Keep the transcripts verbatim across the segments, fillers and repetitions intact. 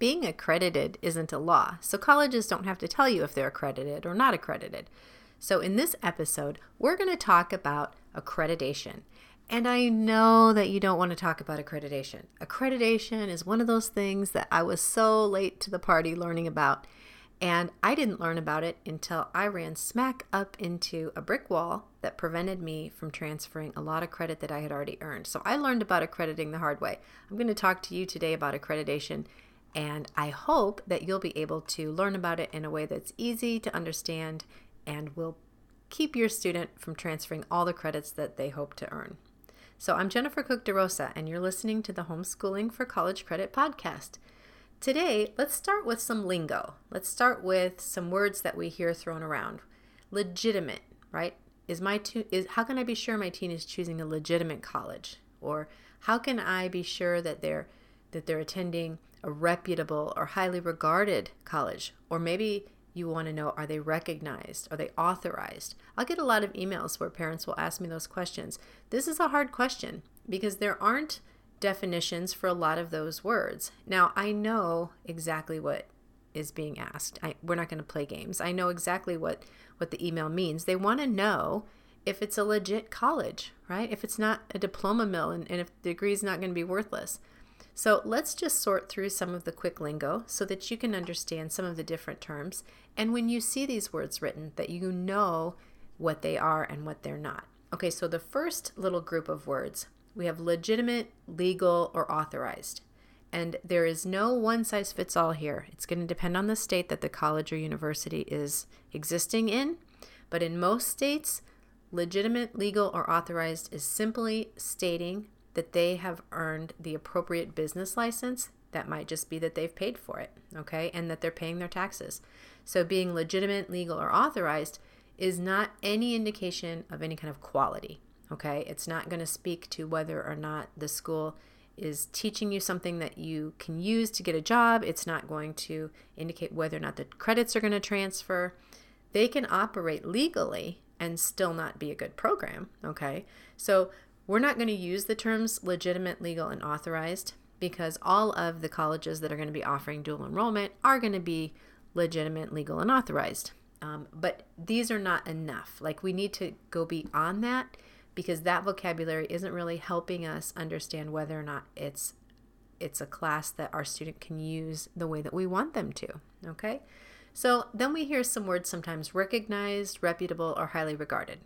being accredited isn't a law, so colleges don't have to tell you if they're accredited or not accredited. So in this episode, we're going to talk about accreditation. And I know that you don't want to talk about accreditation. Accreditation is one of those things that I was so late to the party learning about. And I didn't learn about it until I ran smack up into a brick wall that prevented me from transferring a lot of credit that I had already earned. So I learned about accrediting the hard way. I'm going to talk to you today about accreditation, and I hope that you'll be able to learn about it in a way that's easy to understand and will keep your student from transferring all the credits that they hope to earn. So I'm Jennifer Cook DeRosa, and you're listening to the Homeschooling for College Credit podcast. Today, let's start with some lingo. Let's start with some words that we hear thrown around. Legitimate, right? Is my tu- is how can I be sure my teen is choosing a legitimate college? Or how can I be sure that they're that they're attending a reputable or highly regarded college? Or maybe you want to know, are they recognized? Are they authorized? I'll get a lot of emails where parents will ask me those questions. This is a hard question because there aren't definitions for a lot of those words. Now, I know exactly what is being asked. I, we're not going to play games. I know exactly what, what the email means. They want to know if it's a legit college, right? If it's not a diploma mill and, and if the degree is not going to be worthless. So let's just sort through some of the quick lingo so that you can understand some of the different terms. And when you see these words written, that you know what they are and what they're not. Okay, so the first little group of words, we have legitimate, legal, or authorized. And there is no one size fits all here. It's going to depend on the state that the college or university is existing in. But in most states, legitimate, legal, or authorized is simply stating that they have earned the appropriate business license. That might just be that they've paid for it, okay, and that they're paying their taxes. So being legitimate, legal, or authorized is not any indication of any kind of quality, okay? It's not going to speak to whether or not the school is teaching you something that you can use to get a job. It's not going to indicate whether or not the credits are going to transfer. They can operate legally and still not be a good program, okay? So we're not going to use the terms legitimate, legal, and authorized because all of the colleges that are going to be offering dual enrollment are going to be legitimate, legal, and authorized. Um, but these are not enough. Like, we need to go beyond that because that vocabulary isn't really helping us understand whether or not it's it's a class that our student can use the way that we want them to, okay? So then we hear some words sometimes: recognized, reputable, or highly regarded.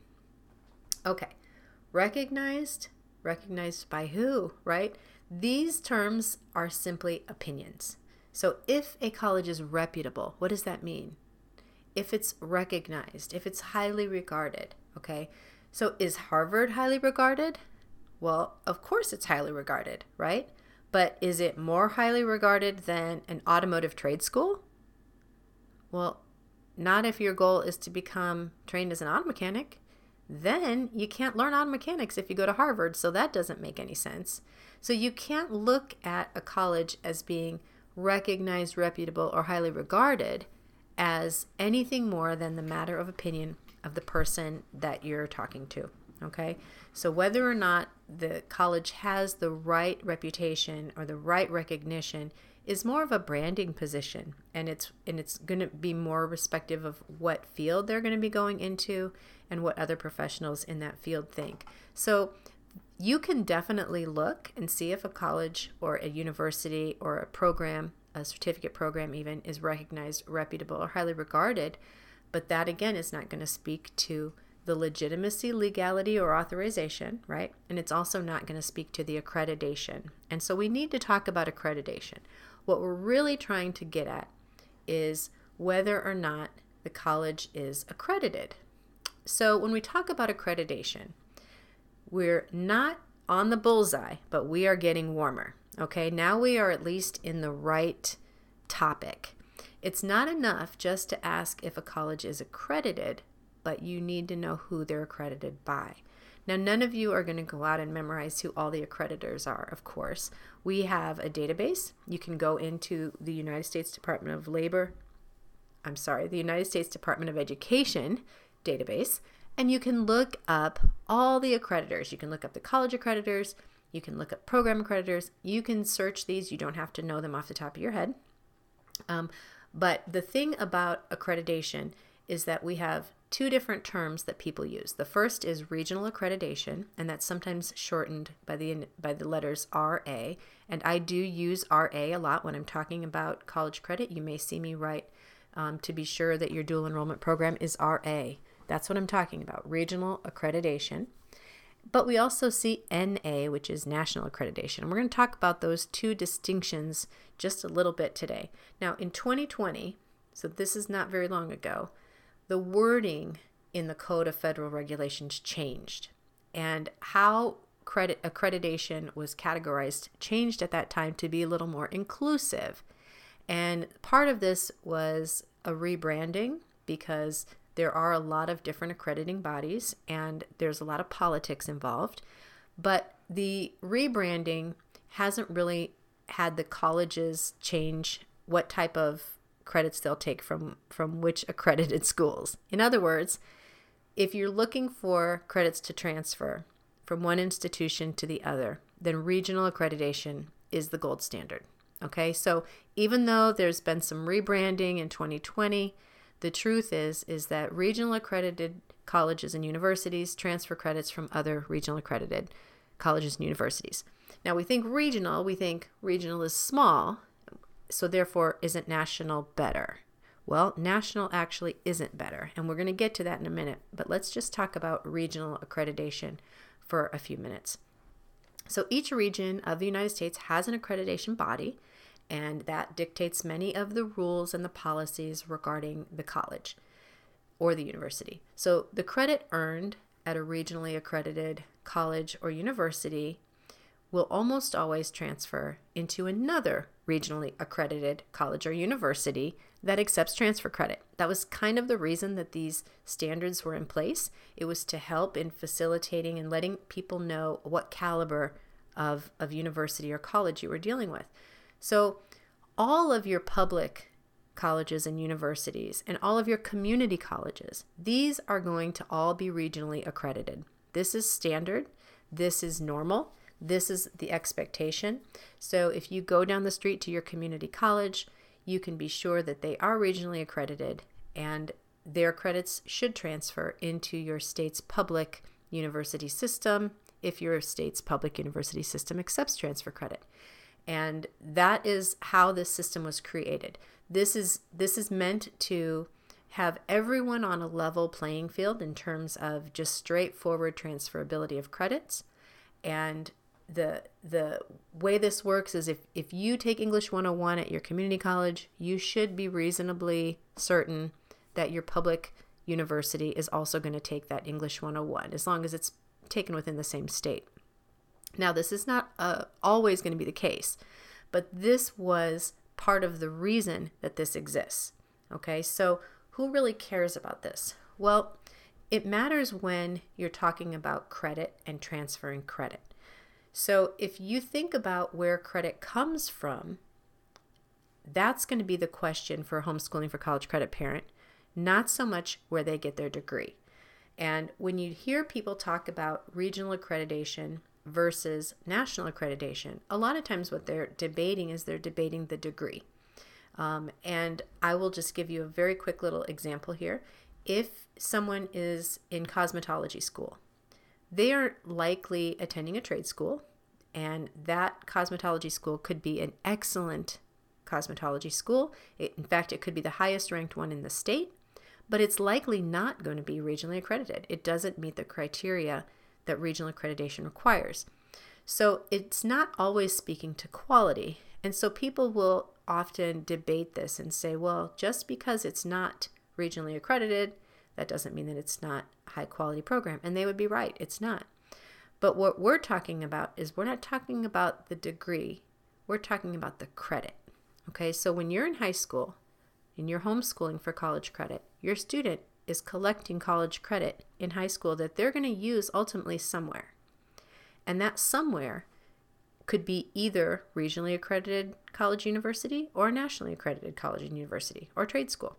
Okay. Recognized, recognized by who, right? These terms are simply opinions. So if a college is reputable, what does that mean? If it's recognized, if it's highly regarded, okay? So is Harvard highly regarded? Well, of course it's highly regarded, right? But is it more highly regarded than an automotive trade school? Well, not if your goal is to become trained as an auto mechanic. Then you can't learn auto mechanics if you go to Harvard, so that doesn't make any sense. So you can't look at a college as being recognized, reputable, or highly regarded as anything more than the matter of opinion of the person that you're talking to, okay? So whether or not the college has the right reputation or the right recognition is more of a branding position, and it's and it's going to be more respective of what field they're going to be going into and what other professionals in that field think. So you can definitely look and see if a college or a university or a program, a certificate program even, is recognized, reputable, or highly regarded, but that again is not going to speak to the legitimacy, legality, or authorization, right? And it's also not going to speak to the accreditation. And so we need to talk about accreditation. What we're really trying to get at is whether or not the college is accredited. So when we talk about accreditation, we're not on the bullseye, but we are getting warmer. Okay, now we are at least in the right topic. It's not enough just to ask if a college is accredited, but you need to know who they're accredited by. Now, none of you are going to go out and memorize who all the accreditors are, of course. We have a database. You can go into the United States Department of Labor, I'm sorry, the United States Department of Education database, and you can look up all the accreditors. You can look up the college accreditors. You can look up program accreditors. You can search these. You don't have to know them off the top of your head. Um, but the thing about accreditation is that we have two different terms that people use. The first is regional accreditation, and that's sometimes shortened by the by the letters R A. And I do use R A a lot when I'm talking about college credit. You may see me write um, to be sure that your dual enrollment program is R A. That's what I'm talking about, regional accreditation. But we also see N A, which is national accreditation. And we're going to talk about those two distinctions just a little bit today. Now, in twenty twenty, so this is not very long ago, the wording in the Code of Federal Regulations changed. And how credit accreditation was categorized changed at that time to be a little more inclusive. And part of this was a rebranding because there are a lot of different accrediting bodies and there's a lot of politics involved. But the rebranding hasn't really had the colleges change what type of credits they'll take from, from which accredited schools. In other words, if you're looking for credits to transfer from one institution to the other, then regional accreditation is the gold standard. Okay, so even though there's been some rebranding in twenty twenty, the truth is, is that regional accredited colleges and universities transfer credits from other regional accredited colleges and universities. Now, we think regional, we think regional is small, so therefore isn't national better? Well, national actually isn't better, and we're going to get to that in a minute, but let's just talk about regional accreditation for a few minutes. So each region of the United States has an accreditation body, and that dictates many of the rules and the policies regarding the college or the university. So the credit earned at a regionally accredited college or university will almost always transfer into another regionally accredited college or university that accepts transfer credit. That was kind of the reason that these standards were in place. It was to help in facilitating and letting people know what caliber of, of university or college you were dealing with. So all of your public colleges and universities and all of your community colleges, these are going to all be regionally accredited. This is standard. This is normal. This is the expectation. So if you go down the street to your community college, you can be sure that they are regionally accredited and their credits should transfer into your state's public university system if your state's public university system accepts transfer credit. And that is how this system was created. This is this is meant to have everyone on a level playing field in terms of just straightforward transferability of credits. And the the way this works is if, if you take English one oh one at your community college, you should be reasonably certain that your public university is also going to take that English one oh one, as long as it's taken within the same state. Now, this is not uh, always going to be the case, but this was part of the reason that this exists. Okay, so who really cares about this? Well, it matters when you're talking about credit and transferring credit. So if you think about where credit comes from, that's going to be the question for a homeschooling for college credit parent, not so much where they get their degree. And when you hear people talk about regional accreditation versus national accreditation, a lot of times what they're debating is they're debating the degree. Um, and I will just give you a very quick little example here. If someone is in cosmetology school, they are likely attending a trade school, and that cosmetology school could be an excellent cosmetology school. It, in fact, it could be the highest ranked one in the state, but it's likely not going to be regionally accredited. It doesn't meet the criteria that regional accreditation requires. So it's not always speaking to quality. And so people will often debate this and say, well, just because it's not regionally accredited, that doesn't mean that it's not a high quality program. And they would be right, it's not. But what we're talking about is we're not talking about the degree, we're talking about the credit. Okay, so when you're in high school and you're homeschooling for college credit, your student is collecting college credit in high school that they're going to use ultimately somewhere. And that somewhere could be either regionally accredited college university or nationally accredited college and university or trade school.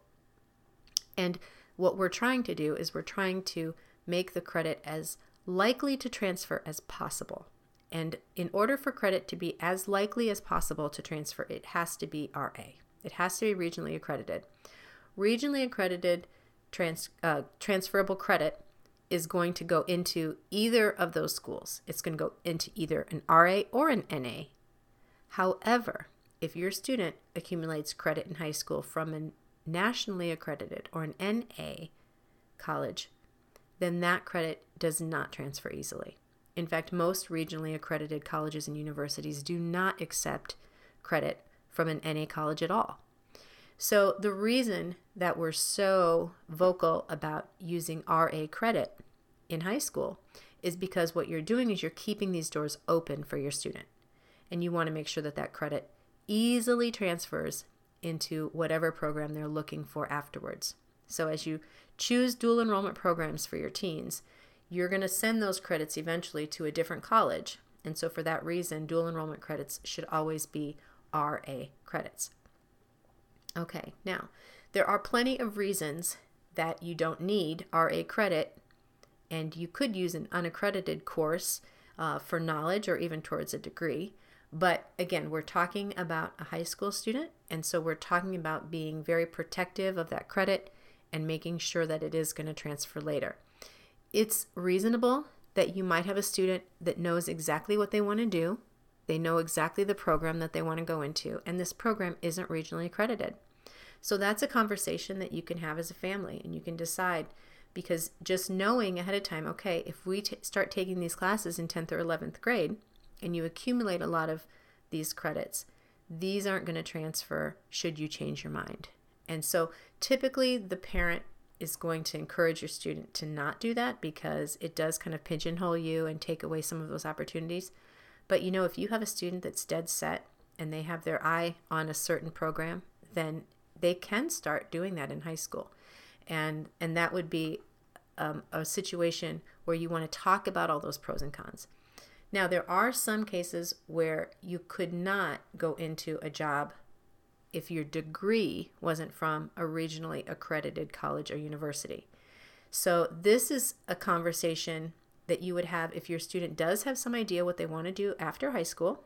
And what we're trying to do is we're trying to make the credit as likely to transfer as possible. And in order for credit to be as likely as possible to transfer, it has to be R A. It has to be regionally accredited. Regionally accredited trans, uh, transferable credit is going to go into either of those schools. It's going to go into either an R A or an N A. However, if your student accumulates credit in high school from a nationally accredited or an N A college, then that credit does not transfer easily. In fact, most regionally accredited colleges and universities do not accept credit from an N A college at all. So the reason that we're so vocal about using R A credit in high school is because what you're doing is you're keeping these doors open for your student. And you want to make sure that that credit easily transfers into whatever program they're looking for afterwards. So as you choose dual enrollment programs for your teens, you're going to send those credits eventually to a different college. And so for that reason, dual enrollment credits should always be R A credits. Okay, now, there are plenty of reasons that you don't need R A credit, and you could use an unaccredited course uh, for knowledge or even towards a degree. But again, we're talking about a high school student, and so we're talking about being very protective of that credit and making sure that it is going to transfer later. It's reasonable that you might have a student that knows exactly what they want to do. They know exactly the program that they want to go into, and this program isn't regionally accredited. So that's a conversation that you can have as a family, and you can decide, because just knowing ahead of time, okay, if we t- start taking these classes in tenth or eleventh grade, and you accumulate a lot of these credits, these aren't going to transfer should you change your mind. And so typically the parent is going to encourage your student to not do that because it does kind of pigeonhole you and take away some of those opportunities. But you know, if you have a student that's dead set and they have their eye on a certain program, then they can start doing that in high school. And and that would be um, a situation where you want to talk about all those pros and cons. Now, there are some cases where you could not go into a job if your degree wasn't from a regionally accredited college or university. So this is a conversation that you would have if your student does have some idea what they want to do after high school.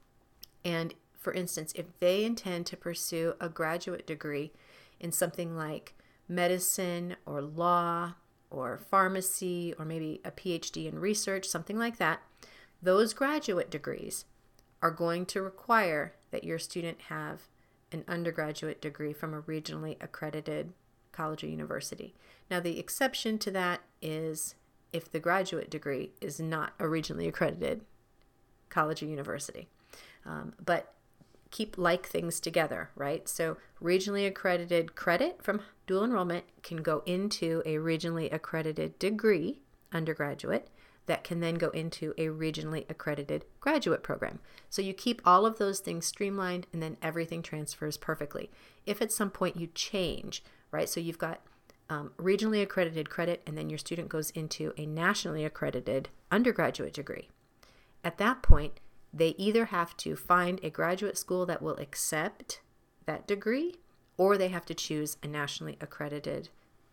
And for instance, if they intend to pursue a graduate degree in something like medicine or law or pharmacy or maybe a P H D in research, something like that, those graduate degrees are going to require that your student have an undergraduate degree from a regionally accredited college or university. Now, the exception to that is if the graduate degree is not a regionally accredited college or university. Um, but keep like things together, right? So regionally accredited credit from dual enrollment can go into a regionally accredited degree, undergraduate, that can then go into a regionally accredited graduate program. So you keep all of those things streamlined and then everything transfers perfectly. If at some point you change, right? So you've got Um, regionally accredited credit, and then your student goes into a nationally accredited undergraduate degree. At that point, they either have to find a graduate school that will accept that degree, or they have to choose a nationally accredited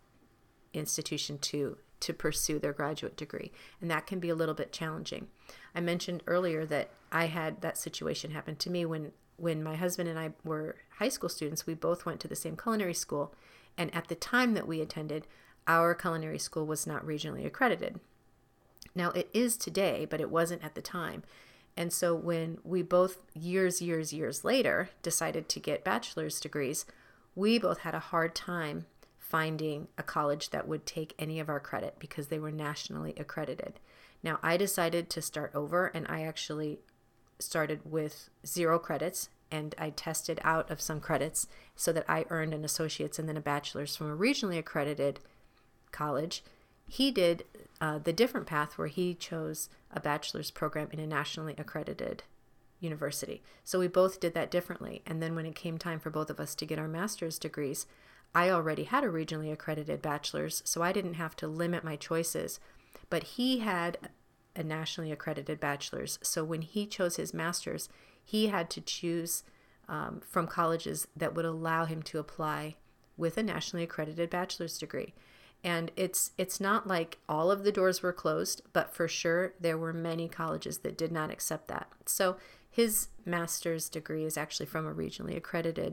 institution to, to pursue their graduate degree. And that can be a little bit challenging. I mentioned earlier that I had that situation happen to me when, when my husband and I were high school students. We both went to the same culinary school. And at the time that we attended, our culinary school was not regionally accredited. Now, it is today, but it wasn't at the time. And so when we both, years, years, years later, decided to get bachelor's degrees, we both had a hard time finding a college that would take any of our credit because they were nationally accredited. Now, I decided to start over, and I actually started with zero credits, and I tested out of some credits so that I earned an associate's and then a bachelor's from a regionally accredited college. He did uh, the different path where he chose a bachelor's program in a nationally accredited university. So we both did that differently. And then when it came time for both of us to get our master's degrees, I already had a regionally accredited bachelor's, so I didn't have to limit my choices. But he had a nationally accredited bachelor's. So when he chose his master's, he had to choose um, from colleges that would allow him to apply with a nationally accredited bachelor's degree. And it's it's not like all of the doors were closed, but for sure there were many colleges that did not accept that. So his master's degree is actually from a regionally accredited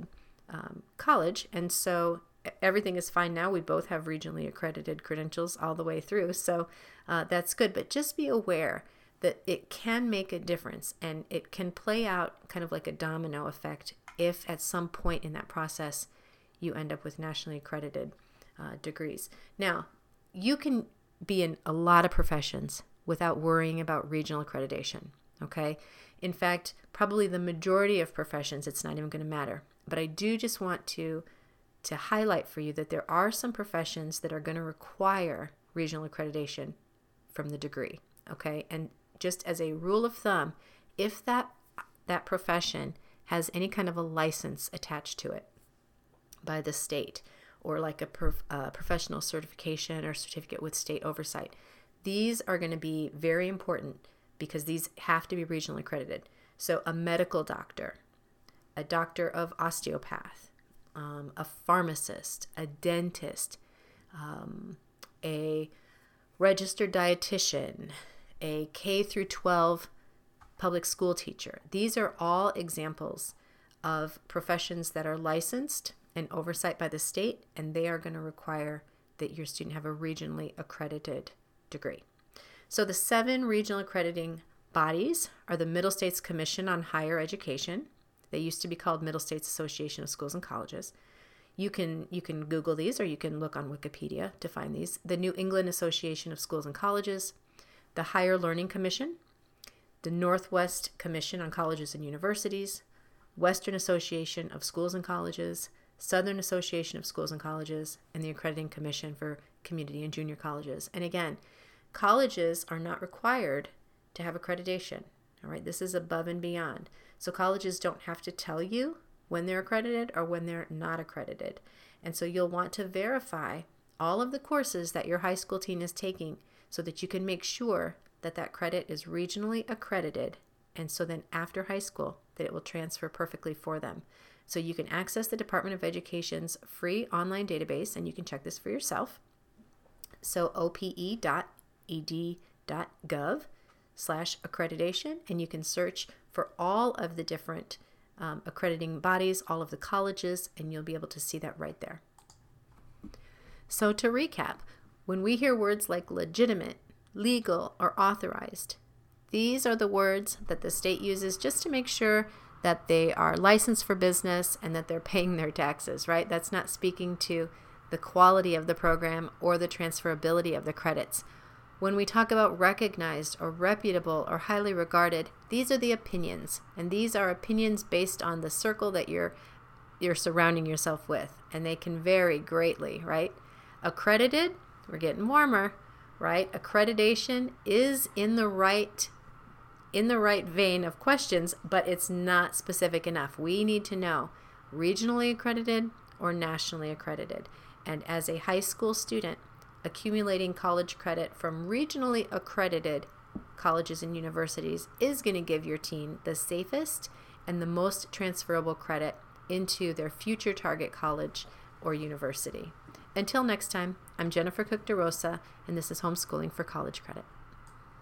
um, college. And so everything is fine now. We both have regionally accredited credentials all the way through. So uh, that's good. But just be aware that it can make a difference, and it can play out kind of like a domino effect if at some point in that process you end up with nationally accredited uh, degrees. Now, you can be in a lot of professions without worrying about regional accreditation, okay? In fact, probably the majority of professions, it's not even going to matter. But I do just want to, to highlight for you that there are some professions that are going to require regional accreditation from the degree, okay? And just as a rule of thumb, if that that profession has any kind of a license attached to it by the state, or like a prof, uh, professional certification or certificate with state oversight, these are going to be very important because these have to be regionally accredited. So a medical doctor, a doctor of osteopath, um, a pharmacist, a dentist, um, a registered dietitian, a K through twelve public school teacher. These are all examples of professions that are licensed and oversight by the state, and they are going to require that your student have a regionally accredited degree. So the seven regional accrediting bodies are the Middle States Commission on Higher Education. They used to be called Middle States Association of Schools and Colleges. You can you can Google these, or you can look on Wikipedia to find these. The New England Association of Schools and Colleges, the Higher Learning Commission, the Northwest Commission on Colleges and Universities, Western Association of Schools and Colleges, Southern Association of Schools and Colleges, and the Accrediting Commission for Community and Junior Colleges. And again, colleges are not required to have accreditation. All right, this is above and beyond. So colleges don't have to tell you when they're accredited or when they're not accredited. And so you'll want to verify all of the courses that your high school teen is taking so that you can make sure that that credit is regionally accredited, and so then after high school that it will transfer perfectly for them. So you can access the Department of Education's free online database, and you can check this for yourself. So O P E dot E D dot gov slash accreditation, and you can search for all of the different um, accrediting bodies, all of the colleges, and you'll be able to see that right there. So to recap, when we hear words like legitimate, legal, or authorized, these are the words that the state uses just to make sure that they are licensed for business and that they're paying their taxes, right? That's not speaking to the quality of the program or the transferability of the credits. When we talk about recognized or reputable or highly regarded, these are the opinions, and these are opinions based on the circle that you're you're surrounding yourself with, and they can vary greatly, right? Accredited, we're getting warmer, right? Accreditation is in the right in the right vein of questions, but it's not specific enough. We need to know regionally accredited or nationally accredited. And as a high school student, accumulating college credit from regionally accredited colleges and universities is going to give your teen the safest and the most transferable credit into their future target college or university. Until next time, I'm Jennifer Cook DeRosa, and this is Homeschooling for College Credit.